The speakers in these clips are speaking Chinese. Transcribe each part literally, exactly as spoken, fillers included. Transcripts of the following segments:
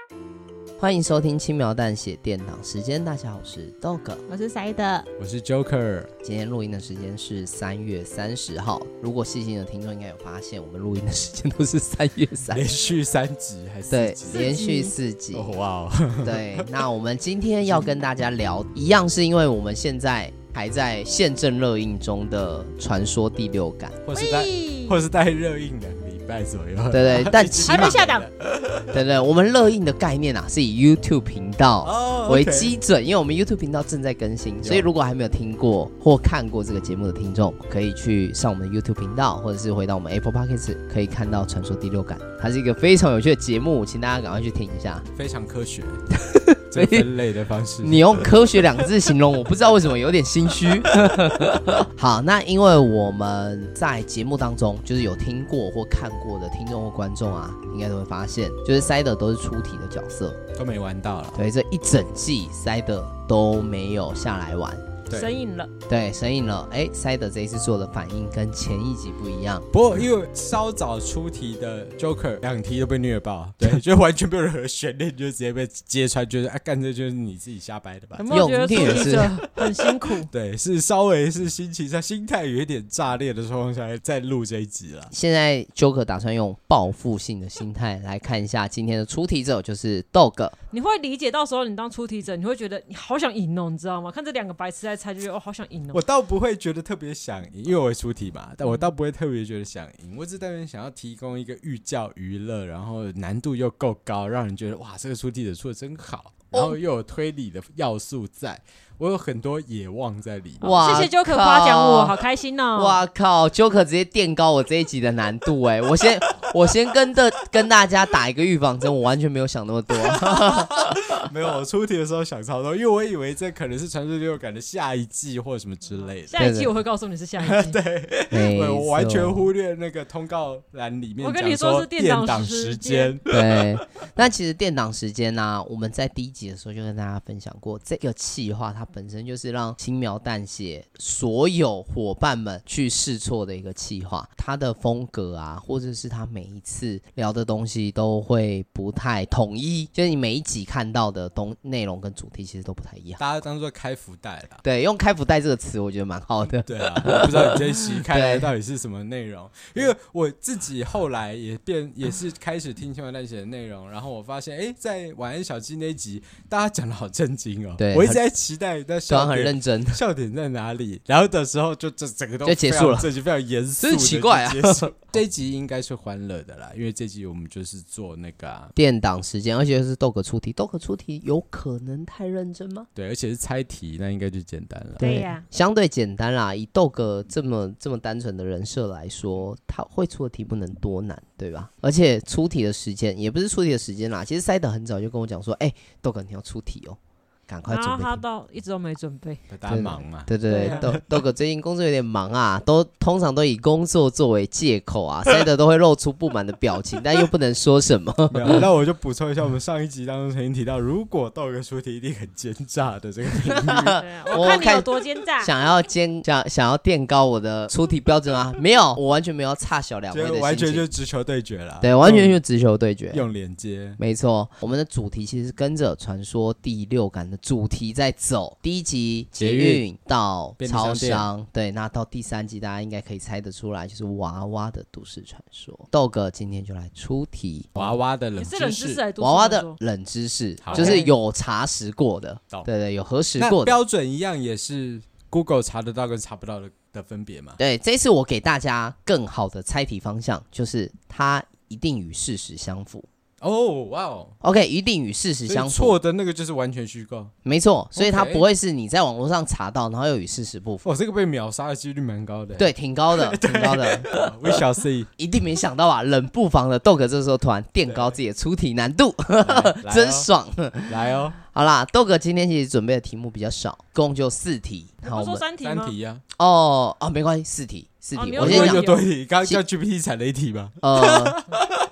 欢迎收听轻描淡写电档时间，大家好，我是 Dog， 我是 Side， 我是 Joker。 今天录音的时间是三月三十号，如果细心的听众应该有发现，我们录音的时间都是三月三十， 连续三集还是对， 四集？ 连续四集。 哦哇哦！ 对，那我们今天要跟大家聊，一样是因为我们现在还在现正热映中的传说第六感， 或是在或是在热映两个礼拜左右， 对对，但起码还没下档。 对对，我们热映的概念啊，是以 YouTube 频道为基准， oh, okay. 因为我们 YouTube 频道正在更新，所以如果还没有听过或看过这个节目的听众，可以去上我们的 YouTube 频道，或者是回到我们 Apple Podcast， 可以看到《传说第六感》，它是一个非常有趣的节目，请大家赶快去听一下， 非常科学。这分类的方式， 你用科学两个字形容，我不知道为什么有点心虚。好，那因为我们在节目当中，就是有听过或看过的听众或观众啊，应该都会发现，就是 Side 都是出题的角色， 都没玩到了。 对，这一整季 Side 都没有下来玩。 神隐了， 对，神隐了。哎 ，Side 这一次做的反应跟前一集不一样。 不过因为稍早出题的 Joker 两题都被虐爆，对，就完全没有任何悬念，就直接被揭穿，就是啊，干这就是你自己瞎掰的吧？ 有没有觉得出题者很辛苦？ 对，是稍微是心情上、心态有一点炸裂的状况下再录这一集了。 现在 Joker 打算用报复性的心态来看一下今天的出题者，就是 Dog。 你会理解到时候你当出题者，你会觉得你好想赢哦，你知道吗？看这两个白痴在猜，就觉得哦，好想赢哦。 我倒不会觉得特别想赢，因为我会出题嘛，但我倒不会特别觉得想赢，我只单纯想要提供一个寓教于乐，然后难度又够高，让人觉得哇，这个出题者出的真好，然后又有推理的要素在。我有很多野望在里面。 哇，谢谢 Joker 夸奖我，好开心哦！ 哇靠 ，Joker 直接垫高我这一集的难度哎！我先我先跟的跟大家打一个预防针，我完全没有想那么多。 没有，我出题的时候想超多，因为我以为这可能是传说第六感的下一季或者什么之类的。 下一季我会告诉你是下一季。 对，我完全忽略那个通告栏里面我跟你说是电档时间。 对，那其实电档时间呢、啊，我们在第一集的时候就跟大家分享过，这个企划它本身就是让轻描淡写所有伙伴们去试错的一个企划，它的风格啊，或者是它每一次聊的东西都会不太统一，就是你每一集看到的东内容跟主题其实都不太一样。 大家当做开福袋啦。 对，用开福袋这个词，我觉得蛮好的。 对啊，我不知道你这一期开来到底是什么内容，因为我自己后来也变也是开始听轻描淡写的内容，然后我发现，哎，在晚安小鸡那一集，大家讲的好震惊哦。 对， 我一直在期待那笑点很认真， 笑点在哪里？然后的时候就这整个都就结束了， 这集非常严肃， 真是奇怪啊。 这一集应该是欢乐的啦，因为这集我们就是做那个、啊、 电档时间，而且是豆哥出题，豆哥出题有可能太认真吗？ 对，而且是猜题，那应该就简单了。 对呀、啊， 相对简单啦。以豆哥这么这么单纯的人设来说，他会出的题不能多难，对吧？而且出题的时间也不是出题的时间啦，其实塞德很早就跟我讲说，哎、欸，豆哥你要出题哦。赶快准备。 然后他到一直都没准备， 大家忙嘛。 对对对，豆豆哥最近工作有点忙啊，都通常都以工作作为借口啊，塞德都会露出不满的表情，但又不能说什么。 那我就补充一下，我们上一集当中曾经提到，如果豆哥出题一定很奸诈的这个评语， 我看你有多奸诈。 想要奸想想要垫高我的出题标准啊？没有，我完全没有差小两位的心情， 完全就直球对决了。 对，完全就直球对决， 用连接。 没错，我们的主题其实跟着传说第六感的主题在走。第一集捷运到超商，对，那到第三集大家应该可以猜得出来，就是娃娃的都市传说。豆哥今天就来出题， 娃娃的冷知识， 是冷知识还是都市传说？ 娃娃的冷知识，就是有查实过的，对对，有核实过的。 标准一样也是 Google 查得到跟查不到 的, 的分别嘛？ 对，这次我给大家更好的猜题方向，就是它一定与事实相符。 哦，哇哦 ，OK， 一定与事实相符。 错的那个就是完全虚构， 没错，所以它不会是你在网络上查到，然后又与事实不符。 哦，这个被秒杀的几率蛮高的， 对，挺高的，挺高的。 We shall see。 一定没想到吧？冷不防的豆哥这时候突然垫高自己的出题难度，真爽。 来哦， 好啦，豆哥今天其实准备的题目比较少，共就四题。 好，我们三题吗？ 三题啊。 哦哦，没关系，四题，四题。 哦、 我先讲多一题，刚刚叫 G P T 踩了一题吧。 呃。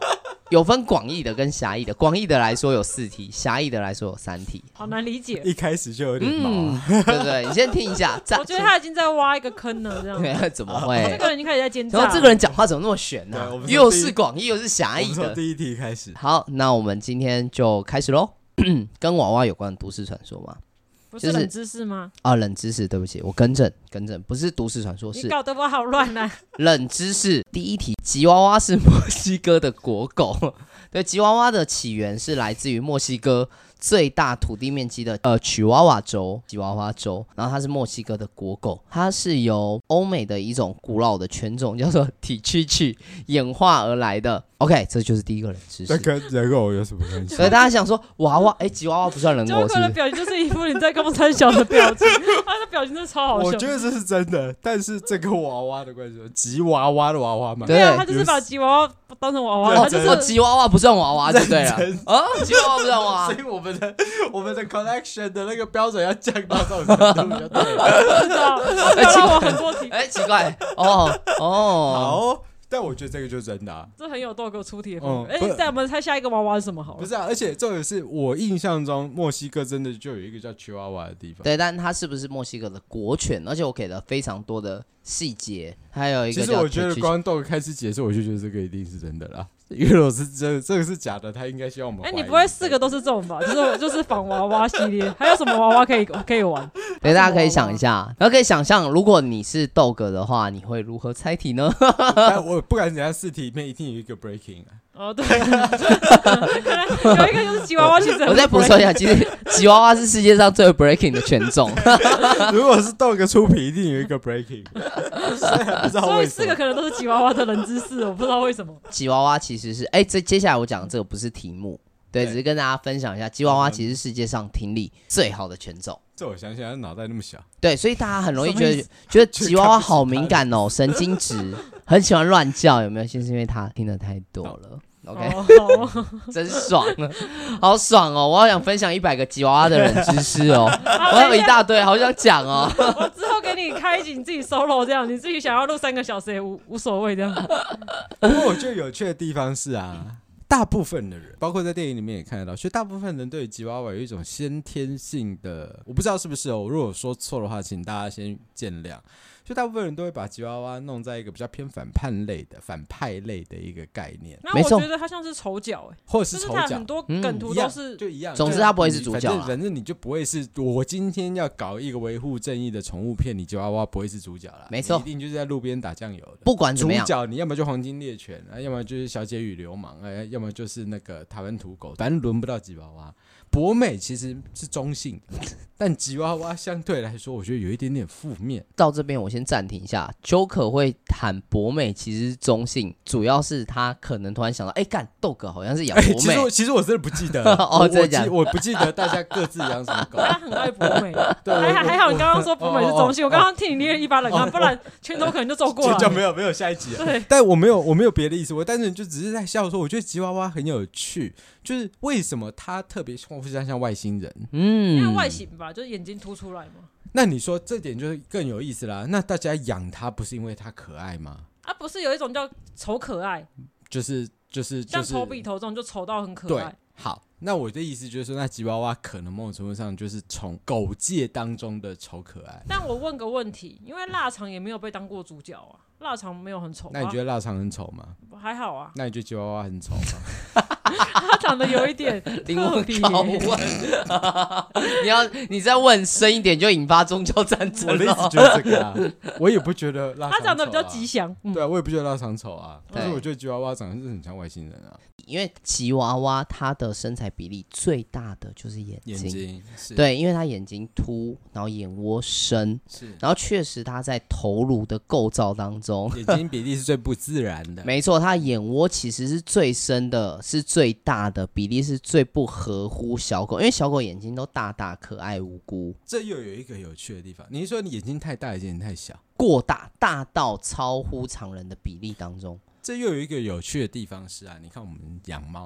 有分广义的跟狭义的，广义的来说有四题，狭义的来说有三题， 好难理解。 一开始就有点毛、啊嗯，对不对？你先听一下， 我觉得他已经在挖一个坑了，这样。 怎么会？ 这个人已经开始在奸诈。 然后这个人讲话怎么那么悬呢、啊？又是广义又是狭义的。 我们从第一题开始。 好，那我们今天就开始喽。跟娃娃有关的都市传说吗？ 不是冷知识吗？ 啊，冷知识，对不起，我更正更正，不是都市传说，是你搞得我好乱啊！ 冷知识。第一题，吉娃娃是墨西哥的国狗。对，吉娃娃的起源是来自于墨西哥最大土地面积的呃曲娃娃州，吉娃娃州，然后它是墨西哥的国狗，它是由欧美的一种古老的犬种叫做体区区演化而来的。OK， 这就是第一个冷知识。 这跟人偶有什么关系？ 所以大家想说，娃娃，哎，吉娃娃不算人偶，是不是？ 的表情就是一副你在跟我三小的表情，他的表情真的超好笑。 我觉得这是真的，但是这个娃娃的关系，吉娃娃的娃娃嘛， 对啊，他就是把吉娃娃当成娃娃， 哦， 他就是哦吉娃娃不算娃娃，就对了。啊，吉娃娃不算娃娃， 所以我们的我们的 collection 的那个标准要降到这种程度就对了。 不知道，不要让我很多题。 哎，奇怪，哦哦， 好。但我觉得这个就是真的、啊， 这很有豆哥出题的风格。哎、 嗯， 带我们猜下一个娃娃是什么好了？ 不是啊，而且重点是我印象中墨西哥真的就有一个叫曲娃娃的地方。 对，但它是不是墨西哥的国犬？而且我给了非常多的细节，还有一个叫。 其实我觉得光豆开始解释，我就觉得这个一定是真的啦。因为我是这这个是假的，他应该希望我们。 哎、欸，你不会四个都是这种吧？就是就是仿娃娃系列，还有什么娃娃可以可以玩？ 对，大家可以想一下，然后可以想象，如果你是豆哥的话，你会如何猜题呢？ 但我不管怎样，四题里面一定有一个 breaking 啊。 哦，对，可能有一个就是吉娃娃，其实我再补充一下，其实吉娃娃是世界上最 breaking 的犬种。 如果是豆哥出品，一定有一个 breaking。不知道为什么， 所以四个可能都是吉娃娃的冷知识，我不知道为什么。 吉娃娃其实是，哎、欸，这接下来我讲的这个不是题目，对，对只是跟大家分享一下，吉娃娃其实是世界上听力最好的犬种。 这我想想，他脑袋那么小。 对，所以大家很容易觉得觉得吉娃娃好敏感哦，神经质，很喜欢乱叫，有没有？就是因为他听得太多了。OK， 哦、 真爽，好爽哦！我好想分享一百个吉娃娃的冷知识哦，我有一大堆，好想讲哦。 我之后给你开一集，你自己 solo 这样，你自己想要录三个小时也无无所谓这样。 不过我觉得有趣的地方是啊，大部分的人，包括在电影里面也看得到，所以大部分人对吉娃娃有一种先天性的，我不知道是不是哦。如果说错的话，请大家先见谅。就大部分人都会把吉娃娃弄在一个比较偏反叛类的、反派类的一个概念。 那我觉得它像是丑角，哎， 或者是丑角， 就是很多梗图都是、 嗯、就一样。 总之，它不会是主角啦。 反正你就不会是我今天要搞一个维护正义的宠物片，你吉娃娃不会是主角啦。 没错， 一定就是在路边打酱油的。 不管怎么样， 主角你要么就黄金猎犬，啊，要么就是小姐与流氓，啊，要么就是那个台湾土狗，反正轮不到吉娃娃。博美其实是中性的，但吉娃娃相对来说，我觉得有一点点负面。 到这边我先暂停一下 ，Joker 会喊博美其实是中性，主要是他可能突然想到，哎、欸，干豆哥好像是养博美、欸。 其实我其实我真的不记得哦，真的假的？ 我不记得大家各自养什么狗。 他很爱博美，对，还还好你刚刚说博美是中性，哦哦哦、我刚刚替你捏了一把冷汗，哦哦、不然拳头可能就走过了。 就没有没有下一集了。 对， 但我没有我没有别的意思，我单纯就只是在笑说，我觉得吉娃娃很有趣，就是为什么它特别像像外星人。 嗯， 因为外形吧，就是眼睛凸出来嘛。 那你说这点就是更有意思啦。那大家养它不是因为它可爱吗？ 啊，不是有一种叫丑可爱， 就是就是像丑比头这种就丑到很可爱。 对，好，那我的意思就是说，那吉娃娃可能某种程度上就是从狗界当中的丑可爱。 但我问个问题，因为腊肠也没有被当过主角啊，腊肠没有很丑。 那你觉得腊肠很丑吗？ 还好啊。 那你觉得吉娃娃很丑吗？ 他长得有一点灵魂拷问，你要你再问深一点，就引发宗教战争了。 我的意思就是这个啊，我也不觉得腊肠丑、啊。 他长得比较吉祥， 嗯、对啊，我也不觉得腊肠丑啊，但是我觉得吉娃娃长得是很像外星人啊。 因为吉娃娃它的身材比例最大的就是眼睛， 眼睛是对，因为它眼睛凸，然后眼窝深， 是， 然后确实它在头颅的构造当中， 眼睛比例是最不自然的。 没错，它眼窝其实是最深的，是最大的，比例是最不合乎小狗，因为小狗眼睛都大大可爱无辜。 这又有一个有趣的地方，你是说你眼睛太大，还是眼睛太小？ 过大，大到超乎常人的比例当中。 这又有一个有趣的地方是啊，你看我们养猫，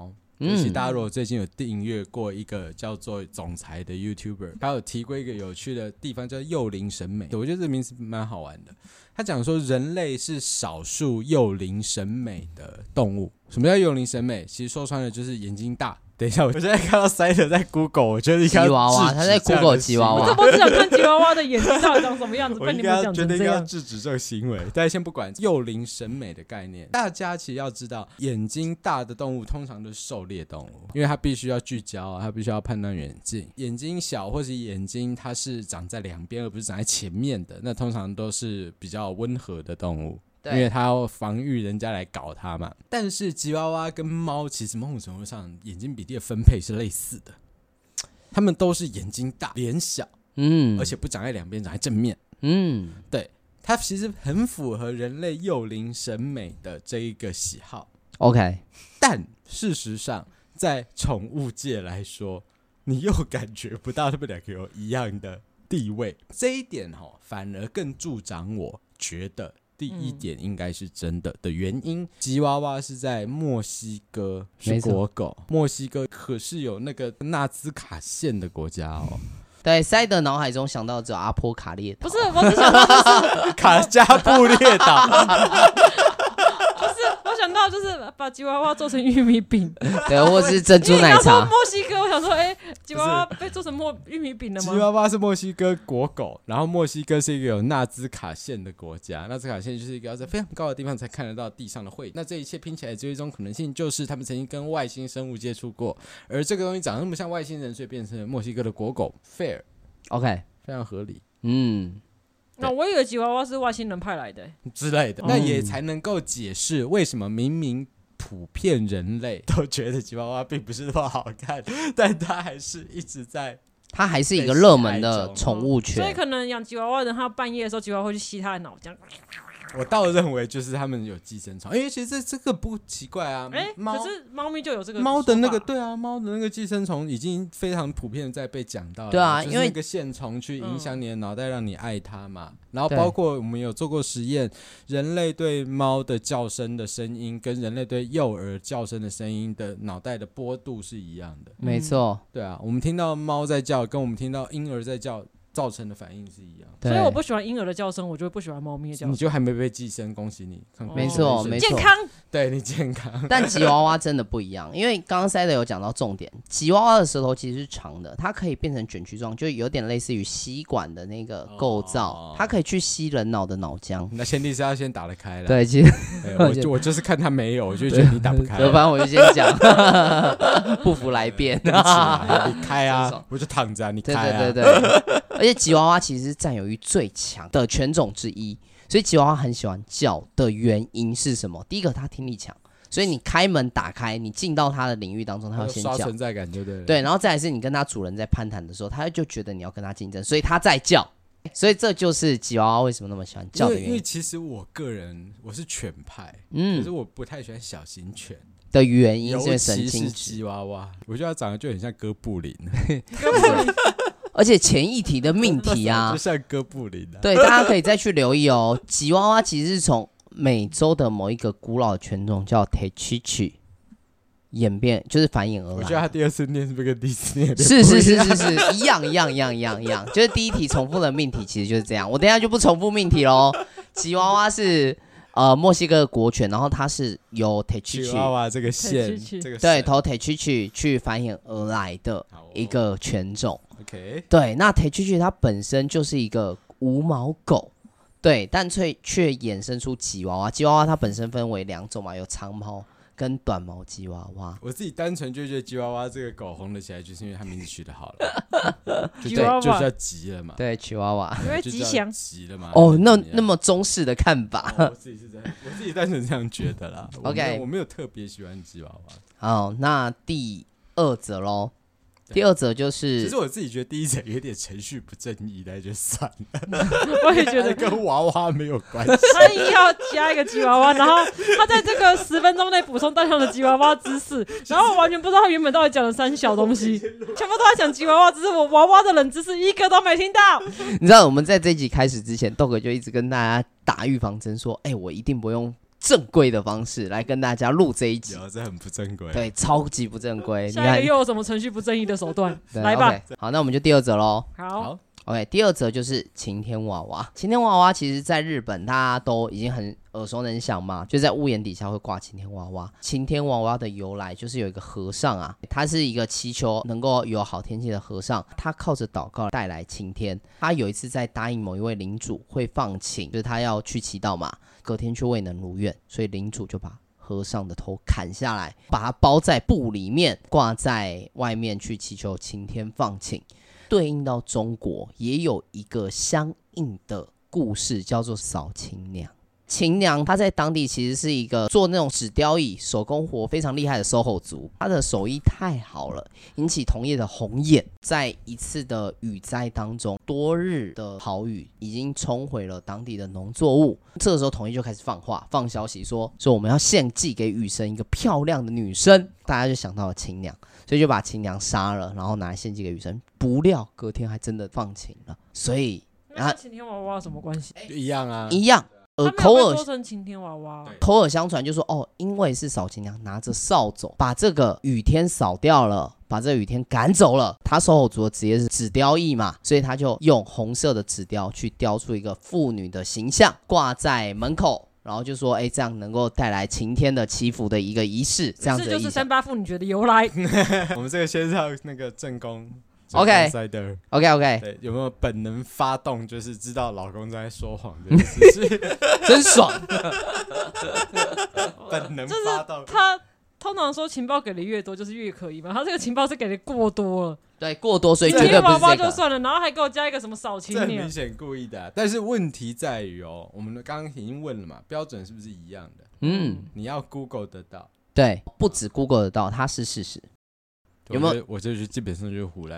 尤其大家如果最近有订阅过一个叫做总裁的 YouTuber， 他有提过一个有趣的地方叫幼龄审美，我觉得这个名字蛮好玩的。他讲说人类是少数幼龄审美的动物。什么叫幼龄审美？其实说穿了就是眼睛大。等一下，我现在看到塞德在 Google， 我觉得吉娃娃，他在 Google 吉娃娃。 我只想看吉娃娃的眼睛到底长什么样子，被你们讲成这样。我应该觉得应该要制止这个行为。大家先不管幼龄审美的概念，大家其实要知道，眼睛大的动物通常都是狩猎动物，因为它必须要聚焦啊，它必须要判断远近。眼睛小或是眼睛它是长在两边而不是长在前面的，那通常都是比较温和的动物。因为它要防御人家来搞它嘛。但是吉娃娃跟猫其实某种程度上眼睛比例的分配是类似的，它们都是眼睛大脸小，嗯，而且不长在两边，长在正面，嗯，对，它其实很符合人类幼龄审美的这一个喜好。 OK， 但事实上在宠物界来说，你又感觉不到它们两个有一样的地位，这一点、哦、反而更助长我觉得第一点应该是真的的原因。吉娃娃是在墨西哥是国狗，墨西哥可是有那个纳兹卡线的国家哦。 对，塞德脑海中想到只有阿波卡列岛， 不是，我只想到就是卡加布列岛。 不是，我想到就是把吉娃娃做成玉米饼， 对，或是珍珠奶茶。 墨西哥，我想说，哎、欸，吉娃娃被做成墨玉米饼了吗？ 吉娃娃是墨西哥国狗，然后墨西哥是一个有纳兹卡线的国家，纳兹卡线就是一个要在非常高的地方才看得到地上的绘。那这一切拼起来只有一种可能性，就是他们曾经跟外星生物接触过，而这个东西长得那么像外星人，所以变成了墨西哥的国狗 ，fair，OK， 非常合理。嗯。 那我以为吉娃娃是外星人派来的、欸、 之类的，那也才能够解释为什么明明普遍人类都觉得吉娃娃并不是那么好看，但它还是一直在， 它还是一个热门的宠物犬、 哦，所以可能养吉娃娃的人，他半夜的时候，吉娃娃会去吸他的脑，这样。 我倒认为就是他们有寄生虫，因为其实 这, 这个不奇怪啊。 哎、欸，可是猫咪就有这个猫的那个，对啊，猫的那个寄生虫已经非常普遍在被讲到了。 对啊， 就是那个线虫去影响你的脑袋，让你爱它嘛。嗯、然后包括我们有做过实验，人类对猫的叫声的声音跟人类对幼儿叫声的声音的脑袋的波度是一样的。 没错， 对啊，我们听到猫在叫，跟我们听到婴儿在叫。造成的反应是一样， 所以我不喜欢婴儿的叫声，我就不喜欢猫咪的叫声。 你就还没被寄生，恭喜你！ 哦、没错，没错， 健康， 对你健康。 但吉娃娃真的不一样，因为刚刚塞德有讲到重点，吉娃娃的舌头其实是长的，它可以变成卷曲状，就有点类似于吸管的那个构造，哦、它可以去吸人脑的脑浆。 那前提是要先打得开了。 对，其实我就我就是看它没有，我就觉得你打不开。 反正我就先讲，不服来辩。 你开啊，我就躺着、啊，你开啊。 对对对对。而且吉娃娃其实是占有欲最强的犬种之一，所以吉娃娃很喜欢叫的原因是什么？第一个，它听力强，所以你开门打开，你进到它的领域当中，它会先叫， 刷存在感，对不对？ 对，然后再来是你跟它主人在攀谈的时候，它就觉得你要跟它竞争，所以它在叫。所以这就是吉娃娃为什么那么喜欢叫的原因。 因为, 因为其实我个人我是犬派，嗯，可是我不太喜欢小型犬。 的原因是神经质， 尤其是吉娃娃，我觉得它长得就很像哥布林。 哥布林。 而且前一题的命题啊， 就像哥布林啊。 对，大家可以再去留意哦。吉娃娃其实是从美洲的某一个古老的犬种叫 Techichi 演变，就是繁衍而来。 我觉得他第二次念是不是跟第一次念是是是是是一样一样一样一样一样，就是第一题重复的命题其实就是这样。我等一下就不重复命题喽。吉娃娃是呃墨西哥的国犬，然后它是由 Techichi 吉娃娃这个线，这个对，头 Techichi 去繁衍而来的一个犬种。 Okay. 对，那 Techichi 它本身就是一个无毛狗，对，但却却衍生出吉娃娃。吉娃娃它本身分为两种嘛，有长毛跟短毛吉娃娃。 我自己单纯就觉得吉娃娃这个狗红了起来，就是因为它名字取得好了，就吉娃娃就是要吉了嘛。 对，吉娃娃， 因为吉祥吉了嘛。 哦，那那么中式的看法， 哦、我自己是这样，我自己单纯这样觉得啦。 OK， 我, 我没有特别喜欢吉娃娃。 好，那第二则喽。第二则就是， 其实我自己觉得第一则有点程序不正义，那就算了。 我也觉得跟娃娃没有关系。 他硬要加一个吉娃娃，然后他在这个十分钟内补充大量的吉娃娃知识，然后我完全不知道他原本到底讲了三小东西，全部都在讲吉娃娃知识，我娃娃的冷知识一个都没听到。 你知道我们在这一集开始之前，豆哥就一直跟大家打预防针说，哎、欸，我一定不用这正规的方式来跟大家录这一集。 有，这很不正规。 对，超级不正规。 下一个又有什么程序不正义的手段？来吧。 Okay, 好，那我们就第二则喽。 好。 OK， 第二则就是晴天娃娃。晴天娃娃其实在日本大家都已经很耳熟能详嘛，就在屋檐底下会挂晴天娃娃。晴天娃娃的由来就是有一个和尚啊，他是一个祈求能够有好天气的和尚，他靠着祷告带来晴天。他有一次在答应某一位领主会放晴，就是他要去祈祷嘛，隔天却未能如愿，所以领主就把和尚的头砍下来，把它包在布里面，挂在外面去祈求晴天放晴。对应到中国也有一个相应的故事，叫做扫晴娘。晴娘她在当地其实是一个做那种纸雕艺手工活非常厉害的 S O H O 族，她的手艺太好了，引起同业的红眼。在一次的雨灾当中，多日的豪雨已经冲毁了当地的农作物。这个时候同业就开始放话放消息说说我们要献祭给雨神一个漂亮的女生，大家就想到了晴娘，所以就把晴娘杀了，然后拿来献祭给雨神。不料隔天还真的放晴了，所以那跟晴天娃娃有什么关系？ 一样啊， 一样。 呃，口耳说成晴天娃娃， 口耳相传就说哦，因为是扫晴娘拿着扫帚把这个雨天扫掉了，把这个雨天赶走了。他手偶族的职业是纸雕艺嘛，所以他就用红色的纸雕去雕出一个妇女的形象，挂在门口。然后就说，哎，这样能够带来晴天的祈福的一个仪式，这样子的意思。 这就是三八妇女节的由来。 我们这个先让那个正宫 ，OK OK OK， 对，有没有本能发动，就是知道老公在说谎这件事情， 真爽。 本能发动， 他通常说情报给的越多，就是越可疑嘛。他这个情报是给的过多了。 对，过多，所以绝对不是这个。 娃娃就算了，然后还给我加一个什么扫晴娘， 这很明显故意的、啊。但是问题在于哦，我们刚刚已经问了嘛，标准是不是一样的？嗯，你要 Google 得到。 对，不止 Google 得到，它是事实。有没有？ 我这就基本上就是胡乱。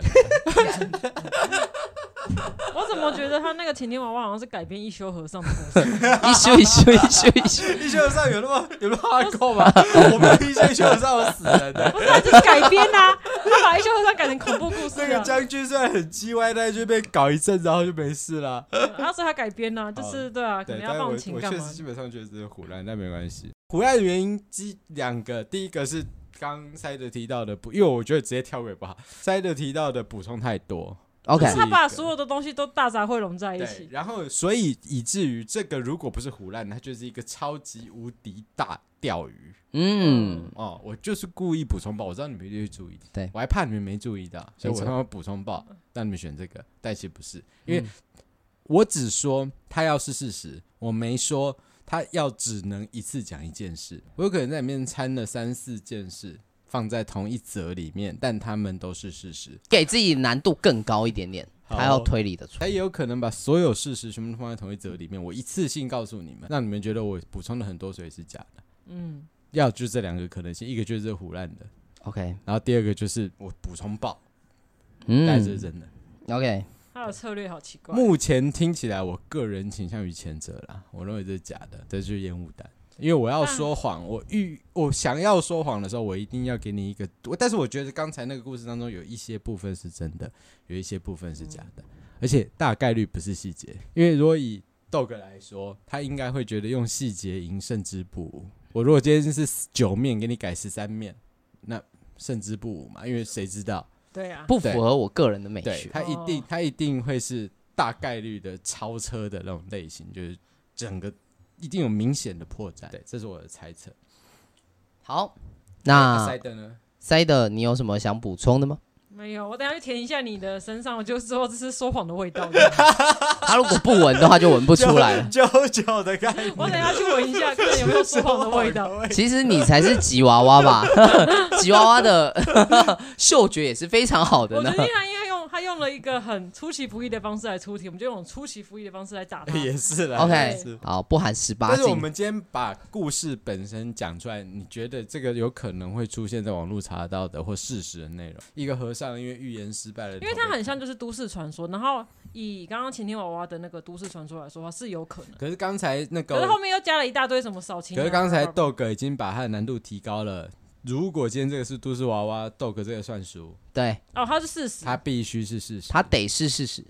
我怎么觉得他那个晴天娃娃好像是改编一休和尚的故事？ 一休一休一休一休一休和尚有那么有那么哈扣吗？我们一休一休和尚有死人的， 不是，他就是改编啊，他把一休和尚改成恐怖故事、啊。 那个将军虽然很叽歪，但是就被搞一阵，然后就没事了。 然后所以他改编啊，就是对啊，可能要放晴干嘛？ 我确实基本上觉得这是胡乱，但没关系。胡乱的原因基两个，第一个是刚塞德提到的补，因为我觉得直接跳过也不好，塞德提到的补充太多。 OK， 他把所有的东西都大杂烩融在一起， 然后所以以至于这个如果不是胡乱，它就是一个超级无敌大钓鱼。嗯，哦，我就是故意补充报，我知道你们一定会注意， 对我还怕你们没注意到，所以我他妈补充报让你们选这个，但其实不是，因为我只说它要是事实，我没说它要只能一次讲一件事，我有可能在里面掺了三四件事。放在同一则里面，但他们都是事实， 给自己难度更高一点点，他要推理的出来。 他也有可能把所有事实全部放在同一则里面，我一次性告诉你们，让你们觉得我补充了很多，所以是假的。嗯，要就这两个可能性，一个就是胡乱的 ，OK， 然后第二个就是我补充爆，嗯，但是真的 ，OK。 他的策略好奇怪。 目前听起来，我个人倾向于前者啦，我认为这是假的，这就是烟雾弹。因为我要说谎，我预我想要说谎的时候，我一定要给你一个。但是我觉得刚才那个故事当中有一些部分是真的，有一些部分是假的，而且大概率不是细节。因为如果以豆哥来说，他应该会觉得用细节赢胜之不武。我如果今天是九面给你改十三面，那胜之不武嘛，因为谁知道？ 对啊， 不符合我个人的美学。 他一定他一定会是大概率的超车的那种类型，就是整个。一定有明显的破绽，对，这是我的猜测。 好，那塞德呢？ 塞德，你有什么想补充的吗？ 没有，我等一下去填一下你的身上，我就说这是说谎的味道。 他如果不闻的话，就闻不出来了。 久久的概念， 我等一下去闻一下，看有没有说谎的味道。 其实你才是吉娃娃吧？吉娃娃的嗅觉也是非常好的呢。 我觉得他应该用他用了一个很出其不意的方式来出题，我们就用出其不意的方式来打他。 也是啦 ，OK， 好，不含十八禁。 但是我们今天把故事本身讲出来，你觉得这个有可能会出现在网络查到的或事实的内容？一个和尚因为预言失败了， 因为它很像就是都市传说，然后以刚刚晴天娃娃的那个都市传说来说，是有可能。 可是刚才那个， 可是后面又加了一大堆什么扫晴。 可是刚才豆哥已经把它的难度提高了。如果今天这个是都市娃娃，豆哥这个算输。 对， 哦，它是事实， 它必须是事实， 它得是事实。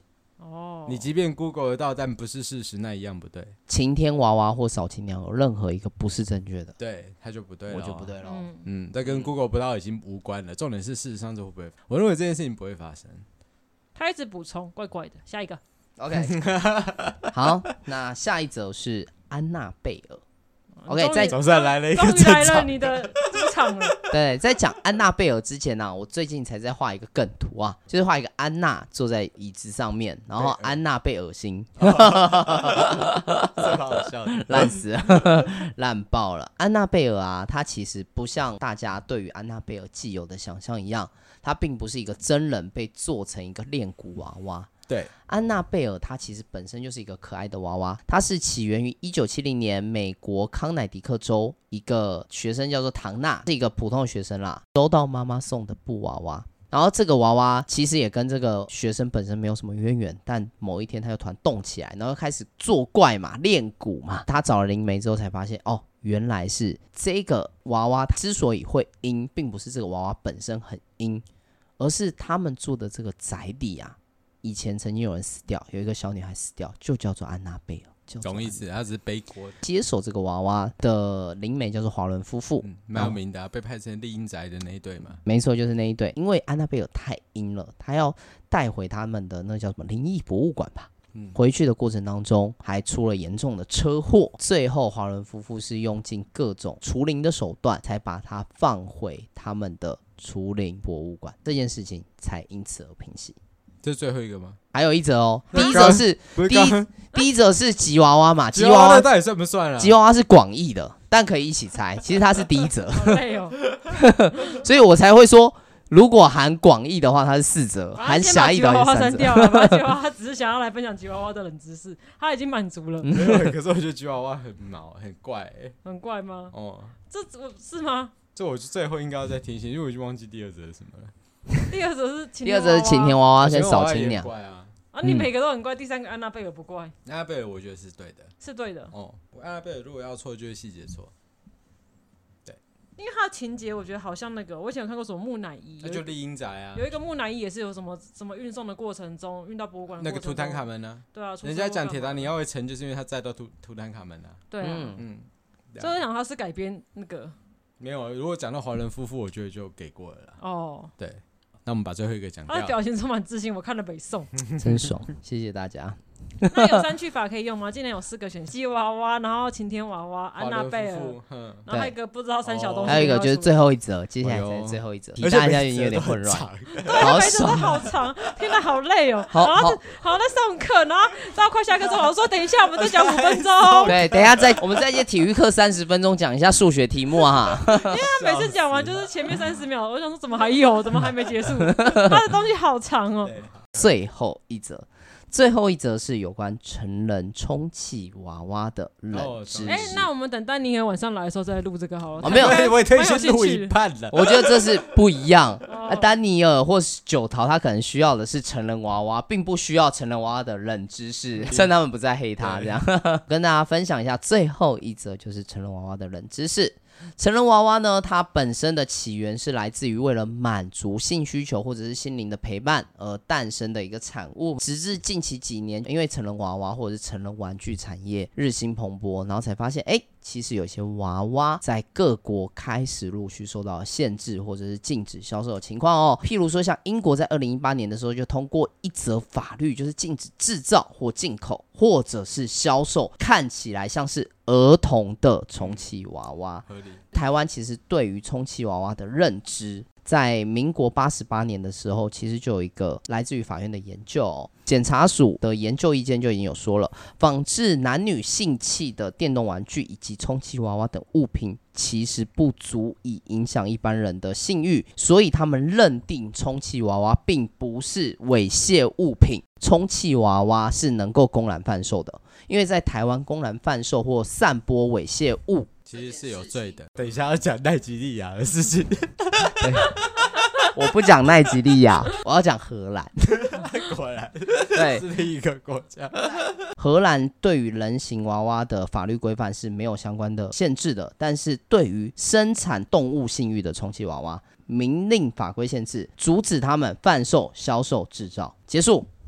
哦， 你即便 Google 得到，但不是事实，那一样不对。 晴天娃娃或少晴娘有任何一个不是正确的， 对，它就不对了， 我就不对了。 嗯， 嗯，这跟 Google 不到已经无关了。重点是事实上这会不会？我认为这件事情不会发生。 他一直补充，怪怪的。下一个 OK， 好，那下一则是安娜贝尔。OK， 终于在总算来了一个终于来了正常。 你的主场了。 对，在讲安娜贝尔之前呢、啊，我最近才在画一个梗图啊，就是画一个安娜坐在椅子上面，然后安娜被恶心， 这蛮好笑的。 烂死了，烂爆了。安娜贝尔啊，它其实不像大家对于安娜贝尔既有的想象一样，它并不是一个真人被做成一个练骨娃娃。 对， 安娜贝尔它其实本身就是一个可爱的娃娃，它是起源于一九七零年美国康乃狄克州，一个学生叫做唐娜，是一个普通的学生啦，收到妈妈送的布娃娃。然后这个娃娃其实也跟这个学生本身没有什么渊源，但某一天他就突然动起来，然后开始作怪嘛，练鼓嘛。他找了灵媒之后才发现，哦，原来是这个娃娃之所以会阴，并不是这个娃娃本身很阴，而是他们住的这个宅邸啊，以前曾经有人死掉，有一个小女孩死掉，就叫做安娜贝尔。 懂意思，他只是背锅。 接手这个娃娃的灵媒叫做华伦夫妇， 嗯，蛮有名的、啊，被派成丽婴宅的那一对嘛。 没错，就是那一对。因为安娜贝尔太阴了，他要带回他们的那叫什么灵异博物馆吧。 嗯， 回去的过程当中还出了严重的车祸，最后华伦夫妇是用尽各种除灵的手段，才把他放回他们的除灵博物馆，这件事情才因此而平息。 这是最后一个吗？ 还有一则哦，第一则是第一第一则是吉娃娃嘛，吉娃娃到底算不算啊？ 吉娃娃是广义的，但可以一起猜，其实它是第一则， 好累哦。 所以我才会说，如果含广义的话，它是四则；含狭义的话是三则。 掉了，把吉娃娃只是想要来分享吉娃娃的冷知识，他已经满足了。 没有，可是我觉得吉娃娃很毛，很怪、欸， 很怪吗？ 哦， 这是吗？ 这我最后应该要再提醒，因为我已经忘记第二则是什么了。 第二则是晴第二则是晴天娃娃跟少晴青娘。 怪啊， 啊，你每个都很怪，第三个安娜贝尔不怪， 安娜贝尔我觉得是对的， 是对的。 哦，安娜贝尔如果要错就是细节错， 因为它的情节我觉得好像那个，我以前有看过什么木乃伊， 那就丽婴宅啊， 有一个木乃伊也是有什么什么运送的过程中，运到博物馆的过程中那个图坦卡门呢、 对啊， 人家讲铁达尼号会沉，就是因为他载到图图坦卡门啊。 对啊， 嗯嗯， 所以我想它是改编那个没有，如果讲到华人夫妇，我觉得就给过了啦。 哦。 对，那我们把最后一个讲掉。 他的表情充满自信，我看了北宋。 真爽，谢谢大家。 那有删去法可以用吗？今年有四个选项：吉娃娃，然后晴天娃娃、安娜贝尔， 嗯， 然后还有一个不知道三小东西。 还有一个就是最后， 后一则，接下来才是最后一则，提大家有点混乱， 对， 好每次都爽。 好长，听得好累哦。 好然后好好在上课，然后到快下课之后，老师说等一下，我们再讲五分钟。 对，等一下再我们再借体育课三十分钟讲一下数学题目啊。 他每次讲完就是前面三十秒，我想说怎么还有，怎么还没结束？他的东西好长哦。 最后一则。最后一则是有关成人充气娃娃的冷知识。 哎、那我们等丹尼尔晚上来的时候再录这个好了。 哦，没有， 我也推先录一半了。 我觉得这是不一样。 哦啊，丹尼尔或是九桃，他可能需要的是成人娃娃，并不需要成人娃娃的冷知识。趁他们不在黑他，这样跟大家分享一下。最后一则就是成人娃娃的冷知识。成人娃娃呢，它本身的起源是来自于为了满足性需求或者是心灵的陪伴而诞生的一个产物。直至近期几年，因为成人娃娃或者是成人玩具产业日新蓬勃，然后才发现，哎，其实有些娃娃在各国开始陆续受到限制或者是禁止销售的情况哦。譬如说，像英国在二零一八年的时候就通过一则法律，就是禁止制造或进口或者是销售看起来像是儿童的充气娃娃。 合理。 台湾其实对于充气娃娃的认知，在民国八十八年的时候，其实就有一个来自于法院的研究、哦，检察署的研究意见就已经有说了，仿制男女性器的电动玩具以及充气娃娃等物品，其实不足以影响一般人的性欲，所以他们认定充气娃娃并不是猥亵物品，充气娃娃是能够公然贩售的，因为在台湾公然贩售或散播猥亵物。 其实是有罪的。等一下要讲奈及利亚的事情。 我不讲奈及利亚，我要讲荷兰。 果然， 对， 是另一个国家。 荷兰对于人形娃娃的法律规范是没有相关的限制的，但是对于生产动物性欲的充气娃娃，明令法规限制，阻止他们贩售、销售、制造。结束。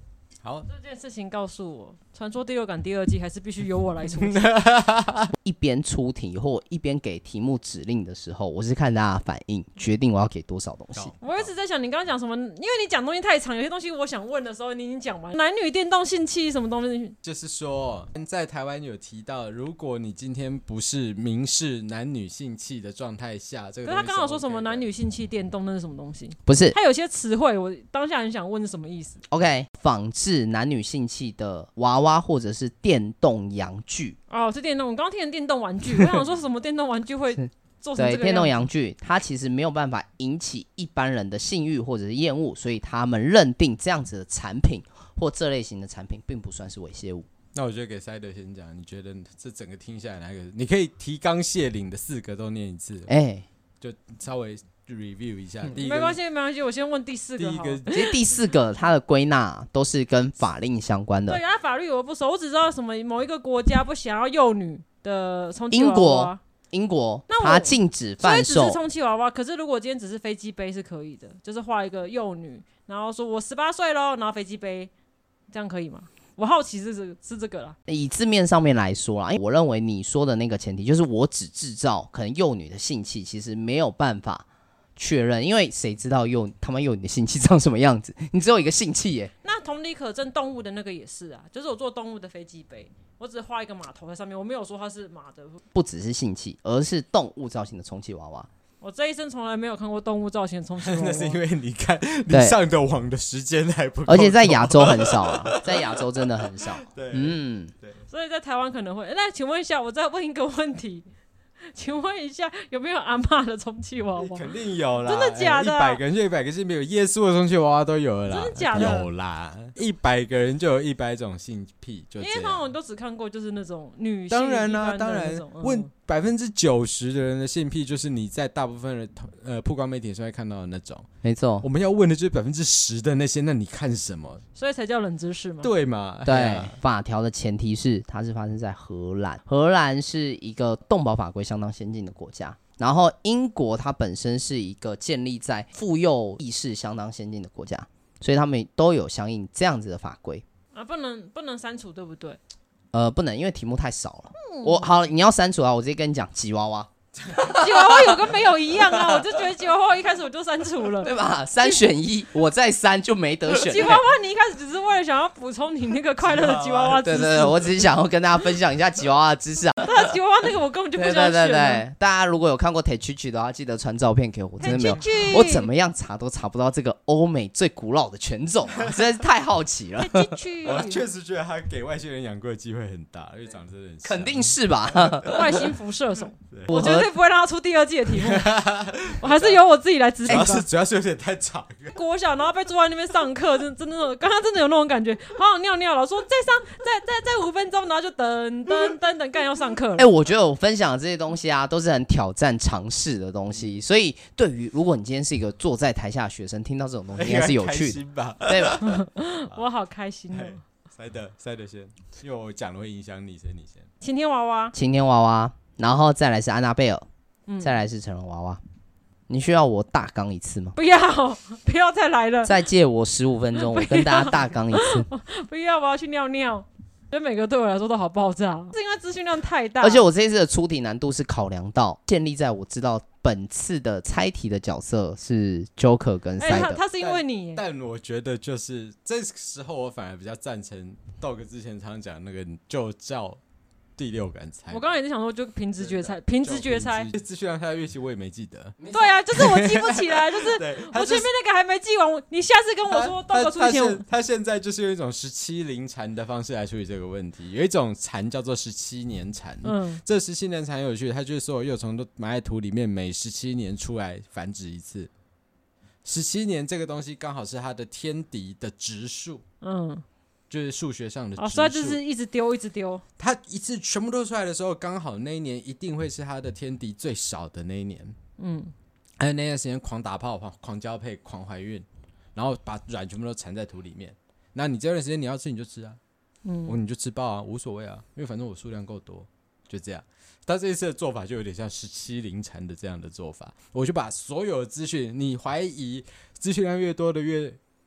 好， 这件事情告诉我，传说第六感第二季还是必须由我来出题。 一边出题或一边给题目指令的时候，我是看大家的反应，决定我要给多少东西。 我一直在想，你刚刚讲什么？因为你讲东西太长，有些东西我想问的时候，你已经讲完。男女电动性器什么东西？ 就是说，在台湾有提到，如果你今天不是明示男女性器的状态下，这个、OK、 可是他刚好说什么男女性器电动，那是什么东西？ 不是， 他有些词汇，我当下很想问是什么意思。 OK， 仿制男女性器的娃娃或者是电动阳具。 哦，是电动。我刚刚听成电动玩具，我想说什么电动玩具会做成这个样子？ 对，电动阳具，它其实没有办法引起一般人的性欲或者是厌恶，所以他们认定这样子的产品或这类型的产品并不算是猥亵物。 那我觉得给塞德先讲，你觉得这整个听下来哪一个？你可以提纲挈领的四个都念一次，哎、欸，就稍微 review 一下。嗯、第一个没关系，没关系，我先问第四个。 第一个， 其实第四个它的归纳都是跟法令相关的。 对，它法律我不熟，我只知道什么某一个国家不想要幼女的充气娃娃。 英国，英国，它禁止贩售。 所以只是充气娃娃，可是如果今天只是飞机杯是可以的，就是画一个幼女，然后说我十八岁咯，然后飞机杯，这样可以吗？我好奇是这个是这个啦。 以字面上面来说啦，我认为你说的那个前提就是我只制造可能幼女的性器，其实没有办法确认，因为谁知道幼他们幼女的性器长什么样子？你只有一个性器耶。 那同理可证，动物的那个也是啊，就是我做动物的飞机杯，我只画一个马头在上面，我没有说它是马的。 不只是性器，而是动物造型的充气娃娃。 我这一生从来没有看过动物造型的充气娃娃。 那是因为你看你上的网的时间还不够， 而且在亚洲很少啊，在亚洲真的很少。 对， 嗯， 对，所以在台湾可能会。那请问一下，我再问一个问题。请问一下，有没有阿嬷的充气娃娃？ 肯定有啦， 真的假的？ 一百个人就一百个性癖，有耶稣的充气娃娃都有了啦， 真的假的？ 有啦，一百个人就有一百种性癖，就这样。 因为通常我都只看过就是那种女性， 当然啦、啊，当然， 嗯、 问百分之九十的人的性癖，就是你在大部分的呃曝光媒体上会看到的那种。 没错， 我们要问的就是百分之十的那些，那你看什么？ 所以才叫冷知识嘛。 对嘛？ 对，啊、法条的前提是它是发生在荷兰，荷兰是一个动保法规相当先进的国家。然后英国它本身是一个建立在妇幼意识相当先进的国家，所以他们都有相应这样子的法规啊，不能不能删除，对不对？ 呃，不能，因为题目太少了。嗯、我好，你要删除啊，我直接跟你讲，吉娃娃。 吉娃娃有跟没有一样啊，我就觉得吉娃娃一开始我就删除了， 对吧？三选一，我再删就没得选。 吉娃娃你一开始只是为了想要补充你那个快乐的吉娃娃知识， 对对对，我只是想要跟大家分享一下吉娃娃的知识啊。 对啊，吉娃娃那个我根本就不想选。 对对对对，大家如果有看过 Techichi 的话，记得传照片给我，我真的没有，我怎么样查都查不到这个欧美最古老的犬种、啊，实在是太好奇了。 我确实觉得他给外星人养过的机会很大，因为长得真的很像， 肯定是吧？ 外星辐射手，我绝对不会让他出第二季的题目，我还是由我自己来执行吧。 主要是主要是有点太长了。 国小，然后被坐在那边上课，真真的，刚刚真的有那种感觉，好想尿尿了，说再上再再再五分钟，然后就等等等等，干要上课了。 哎、欸，我觉得我分享的这些东西啊，都是很挑战尝试的东西，所以对于如果你今天是一个坐在台下的学生，听到这种东西应该是有趣的， 吧对吧？ 我好开心哦。 塞德塞德先，因为我讲了会影响你，所以你先。 晴天娃娃， 晴天娃娃，然后再来是安娜贝尔。嗯、再来是成人娃娃，你需要我大纲一次吗？ 不要，不要再来了。 再借我十五分钟，我跟大家大纲一次。 不要，我要去尿尿。觉得每个对我来说都好爆炸，是因为资讯量太大。 而且我这一次的出题难度是考量到建立在我知道本次的猜题的角色是 Joker 跟 Side、欸、 他, 他是因为你但，但我觉得就是这时候我反而比较赞成 Dog 之前常讲那个就叫。第六感猜， 我刚刚也是想说，就凭直觉猜，凭直觉猜。 资讯量太乐器我也没记得。 对啊，就是我记不起来，就是我前面那个还没记完，你下次跟我说到个出题。 他现在就是用一种十七零禅的方式来处理这个问题。有一种禅叫做十七年禅，嗯，这十七年禅有趣，它就是所有幼虫都埋在土里面，每十七年出来繁殖一次。十七年这个东西刚好是它的天敌的质数，嗯。就是数学上的指数， 哦，所以就是一直丢，一直丢。 他一次全部都出来的时候，刚好那一年一定会是他的天敌最少的那一年。嗯，还有那段时间狂打炮、狂交配、狂怀孕，然后把卵全部都缠在土里面。那你这段时间你要吃你就吃啊，嗯，你就吃爆啊，无所谓啊，因为反正我数量够多，就这样。他这一次的做法就有点像十七零禅的这样的做法，我就把所有的资讯，你怀疑资讯量越多的越。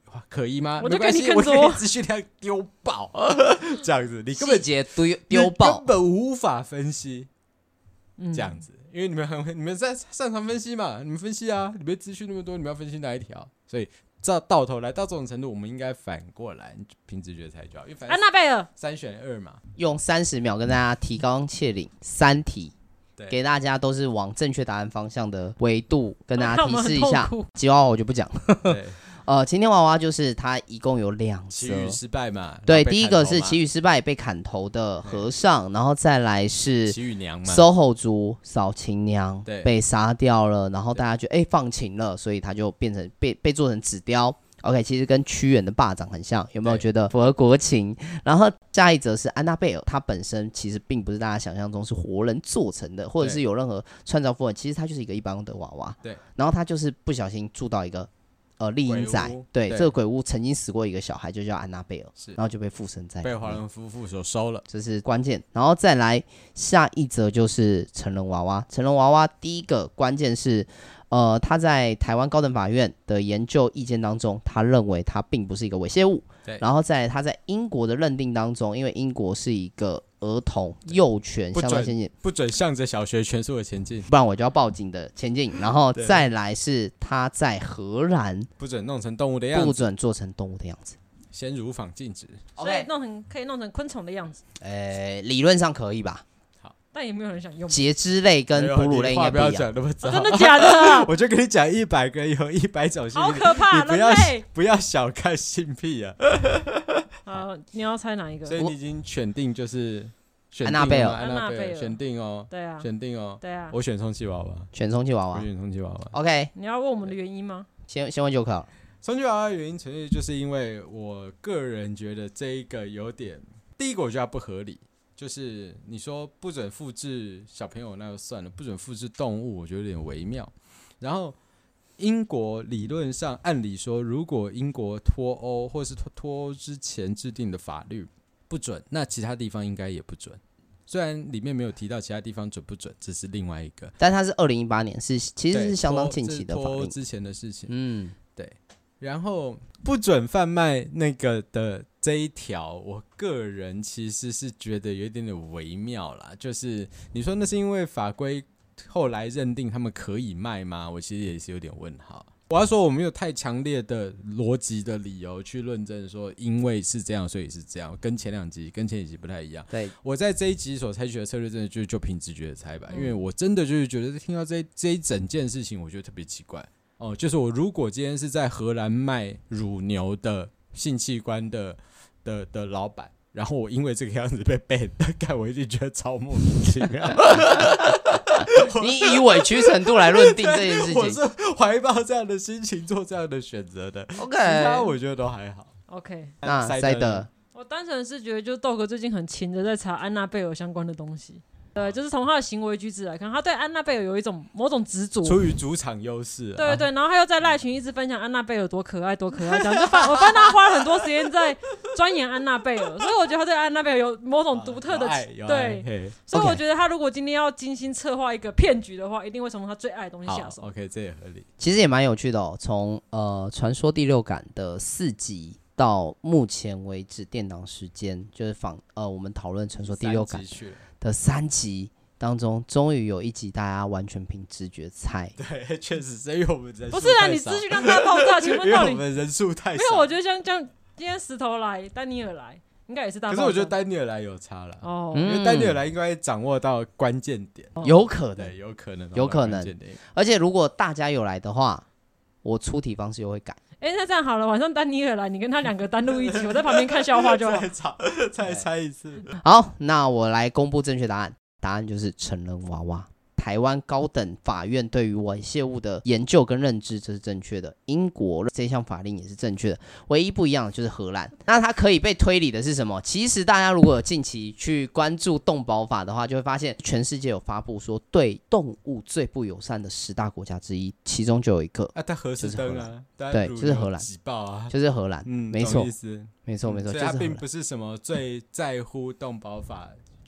可疑吗？ 我就给你没关系， 更多我给你资讯量丢爆，这样子你根本细节丢丢爆， 根本无法分析， 嗯这样子，因为你们很你们在擅长分析嘛，你们分析啊，你们资讯那么多，你们要分析哪一条？所以到到头来到这种程度，我们应该反过来凭直觉猜就好，因为反正安娜贝尔三选二嘛。 用三十秒跟大家提纲挈领三题。给大家都是往正确答案方向的维度，跟大家提示一下。吉娃娃我就不讲。 对， 呃，晴天娃娃就是它一共有两则， 祈雨失败嘛。 对，第一个是祈雨失败被砍头的和尚，然后再来是祈雨娘嘛 ，S O H O 族扫晴娘被杀掉了，然后大家觉得哎放晴了，所以它就变成被被做成纸雕。OK， 其实跟屈原的霸掌很像，有没有觉得符合国情？然后下一则是安娜贝尔，她本身其实并不是大家想象中是活人做成的，或者是有任何创造符文，其实它就是一个一般的娃娃。 对， 然后她就是不小心住到一个呃丽婴仔，对，这个鬼屋曾经死过一个小孩，就叫安娜贝尔，然后就被附身在被华伦夫妇所收了， 这是关键。然后再来下一则就是成人娃娃，成人娃娃第一个关键是。呃，他在台湾高等法院的研究意见当中，他认为它并不是一个猥亵物。 对。 然后在他在英国的认定当中，因为英国是一个儿童幼权相关先进， 不准向着小学全速的前进， 不然我就要报警的前进。然后再来是他在荷兰不准弄成动物的样子， 不准做成动物的样子， 先乳坊禁止。 所以弄成可以弄成昆虫的样子。 呃，理论上可以吧？ 但也没有人想用。 节肢类跟哺乳类应该不要讲那么早， 真的假的？ 我就跟你讲，一百个有一百种性癖， 好可怕！ 你不要不要小看性癖啊！ 好，你要猜哪一个？ 所以你已经选定就是安娜贝尔， 安娜贝尔选定哦， 对啊， 选定哦， 对啊， 我选充气娃娃， 选充气娃娃， 我选充气娃娃。 OK， 你要问我们的原因吗？ 先先问就可了。 充气娃娃的原因纯粹就是因为我个人觉得这一个有点，第一个我觉得它不合理。就是你说不准复制小朋友那就算了，不准复制动物，我觉得有点微妙。然后英国理论上按理说，如果英国脱欧或是脱欧之前制定的法律不准，那其他地方应该也不准。虽然里面没有提到其他地方准不准，这是另外一个。 但它是二零一八年，是其实是相当近期的法令， 脱欧之前的事情。 嗯， 对。然后不准贩卖那个的这一条，我个人其实是觉得有一点点微妙啦。就是你说那是因为法规后来认定他们可以卖吗？我其实也是有点问号。我要说我没有太强烈的逻辑的理由去论证说，因为是这样所以是这样，跟前两集跟前几集不太一样。 对， 我在这一集所采取的策略真的就就凭直觉的猜吧，因为我真的就是觉得听到这这一整件事情，我觉得特别奇怪。哦，就是我如果今天是在荷兰卖乳牛的性器官的的的老板，然后我因为这个样子被 ban， 干我一定觉得超莫名其妙。 你以委屈程度来论定这件事情， 我是怀抱这样的心情做这样的选择的。 OK， 其他我觉得都还好。 OK， 那塞德， 我单纯是觉得，就豆哥最近很勤的在查安娜贝尔相关的东西。对，就是从他的行为举止来看，他对安娜贝尔有一种某种执着， 出于主场优势、啊。 对对，然后他又在赖群一直分享安娜贝尔多可爱多可爱，这样就发我发现他花了很多时间在钻研安娜贝尔，所以我觉得他对安娜贝尔有某种独特的、 啊、 对，所以我觉得他如果今天要精心策划一个骗局的话，一定会从他最爱的东西下手。 OK， 这也合理。 其实也蛮有趣的哦，从呃传说第六感的四集。到目前为止，电档时间就是访呃，我们讨论传说第六感的三集当中，终于有一集大家完全凭直觉猜。 对，确实是因为我们人数不是啊，你资讯量大爆炸，请问到底？ 因为我们人数太少。 没有，我觉得像像今天石头来，丹尼尔来，应该也是大爆炸。 可是我觉得丹尼尔来有差了哦， 因为丹尼尔来应该掌握到关键点， 嗯、有可能， 有可能， 有可能。而且如果大家有来的话，我出题方式又会改。 哎、欸，那这样好了，晚上丹尼尔来，你跟他两个单录一集，我在旁边看笑话就好。 再猜一次。 好，那我来公布正确答案，答案就是成人娃娃。台湾高等法院对于猥亵物的研究跟认知，这是正确的。英国这项法令也是正确的，唯一不一样的就是荷兰。那它可以被推理的是什么？其实大家如果有近期去关注动保法的话，就会发现全世界有发布说对动物最不友善的十大国家之一，其中就有一个啊，它核是灯啊， 对，就是荷兰， 挤爆啊， 就是荷兰， 嗯， 没错， 意思没错，没错， 所以它并不是什么最在乎动保法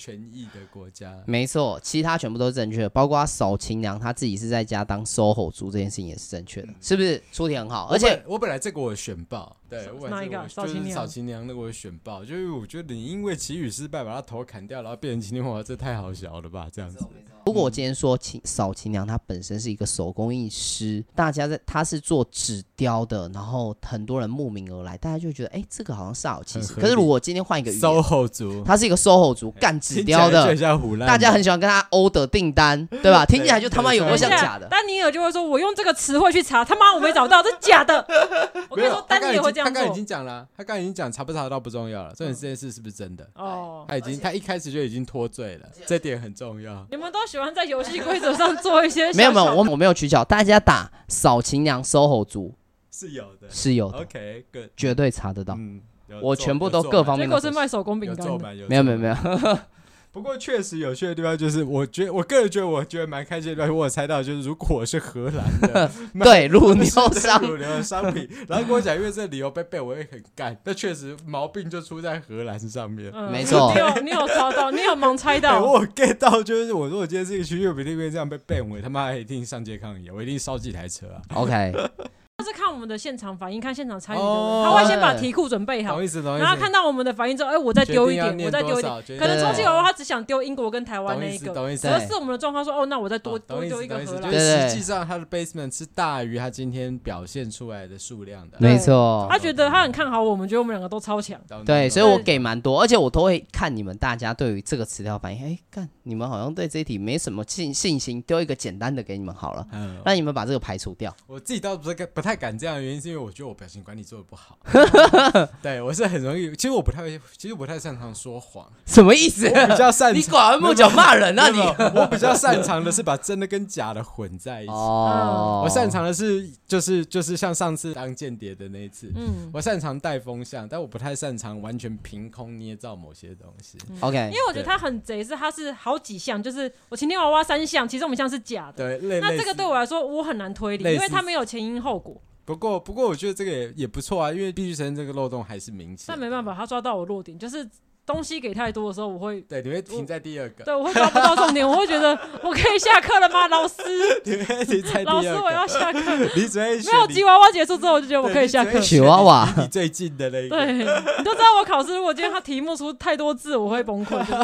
权益的国家。 没错，其他全部都是正确的，包括嫂琴娘她自己是在家当 S O H O 族这件事情也是正确的，是不是出题很好？而且我本来这个我选爆，对，我哪一个嫂琴娘？嫂琴娘那个我选爆，就是我觉得你因为祈雨失败把她头砍掉，然后变成晴天娃娃，这太好笑了吧？这样子。 如果我今天说嫂琴娘她本身是一个手工艺师，大家在她是做纸雕的，然后很多人慕名而来，大家就会觉得哎、欸，这个好像煞有其事。可是如果今天换一个语言 ，S O H O 族， 他是一个 S O H O 族，干纸雕的，大家很喜欢跟他 order 订单，对吧？听起来就他妈有没有像假的？ 丹尼尔就会说：“我用这个词汇去查，他妈我没找到，这是假的。”我跟你说，丹尼尔会这样做。 他刚才已经讲了，他刚才已经讲查不查得到不重要了，重点是这件事是不是真的？哦，他已经他一开始就已经脱罪了，这点很重要。 你们都喜欢在游戏规则上做一些小小没有没有，我我没有取巧，大家打嫂琴娘 S O H O 族是有的， 是有的 ，OK， good， 绝对查得到。 嗯， 我全部都各方面结果是卖手工饼干的， 没有没有没有。 不过确实有趣的地方就是，我觉得我个人觉得我觉得蛮开心的地方，我有猜到就是如果我是荷兰的对乳牛商乳牛的商品，然后跟我讲因为这理由被背，我会很干。但确实毛病就出在荷兰上面， 嗯、 没错。 你有你有抓到，你有盲猜到。 欸、我有 get 到，就是我如果今天是一个区域比例这样被 ban， 我他妈一定上街抗议，我一定烧几台车啊。 OK。 是看我们的现场反应，看现场参与的人，哦、他会先把题库准备好，然后看到我们的反应之后，哎、欸，我再丢一点，我再丢一点。可能充气娃娃他只想丢英国跟台湾那一个，可是我们的状况说，哦，那我再多多丢一个荷兰。 就是实际上他的 basement 是大于他今天表现出来的数量的， 没错。 他觉得他很看好我们，觉得我们两个都超强。 对，所以我给蛮多，而且我都会看你们大家对于这个词条反应，哎、欸，看你们好像对这一题没什么信信心，丢一个简单的给你们好了，嗯，让你们把这个排除掉。 我自己倒不是不太敢这样的原因是。因为我觉得我表情管理做的不好，对我是很容易，其实我不太会，其实我不太擅长说谎。 什么意思？ 我比较擅长， 你拐弯抹角骂人啊你！ 我比较擅长的是把真的跟假的混在一起。哦，我擅长的是就是就是像上次当间谍的那一次，嗯，我擅长带风向，但我不太擅长完全凭空捏造某些东西。 嗯、OK， 因为我觉得他很贼，是他是好几项，就是我晴天娃娃三项，其中我们项是假的。 对， 那这个对我来说我很难推理，因为它没有前因后果。 不过，不过我觉得这个 也, 也不错啊，因为必须承认这个漏洞还是明显。 但没办法，他抓到我弱点，就是东西给太多的时候，我会对，你会停在第二个， 对，我会抓不到重点，我会觉得我可以下课了吗，老师？ 你会停在第二个， 老师我要下课。 你只会没有吉娃娃结束之后，我就觉得我可以下课。 吉娃娃离你最近的那个， 对，你都知道我考试，如果今天他题目出太多字，我会崩溃。就是、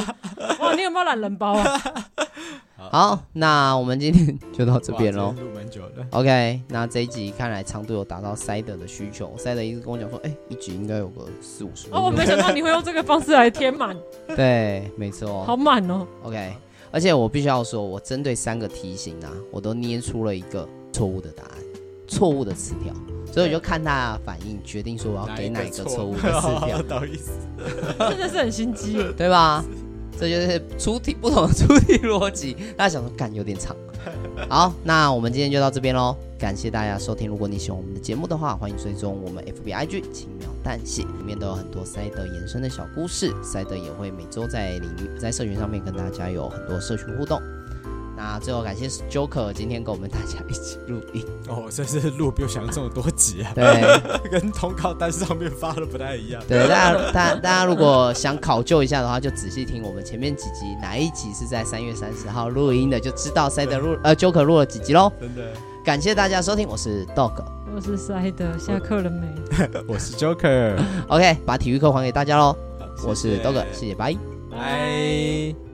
哇，你有没有懒人包啊？ 好，那我们今天就到这边咯。 录蛮久的。 OK， 那这一集看来长度有达到塞德的需求，塞德一直跟我讲说，哎、欸，一集应该有个四五十分钟。 哦，我没想到你会用这个方式来填满。 对，没错。 好满哦。 OK， 而且我必须要说，我针对三个题型啊，我都捏出了一个错误的答案，错误的词条，所以我就看他的反应，决定说我要给哪一个错误的词条。 不好意思， 真的是很心机， 对吧？这就是出题不同的出题逻辑，大家想说干有点长。好，那我们今天就到这边咯，感谢大家收听。如果你喜欢我们的节目的话，欢迎追踪我们 F B I G 轻描淡写，里面都有很多塞德延伸的小故事。塞德也会每周在领域在社群上面跟大家有很多社群互动。那最后感谢 Joker 今天跟我们大家一起录音哦，这是录比我想象中的多集啊， 对， 跟通告单上面发的不太一样。 对，大家大家大家如果想考究一下的话，就仔细听我们前面几集，哪一集是在三月三十号录音的，就知道塞德录呃 Joker 录了几集喽。 真的， 感谢大家收听，我是 Dog， 我是塞德，下课了没？ 我是 Joker， OK， 把体育课还给大家喽。我是 Dog， 谢谢，拜拜。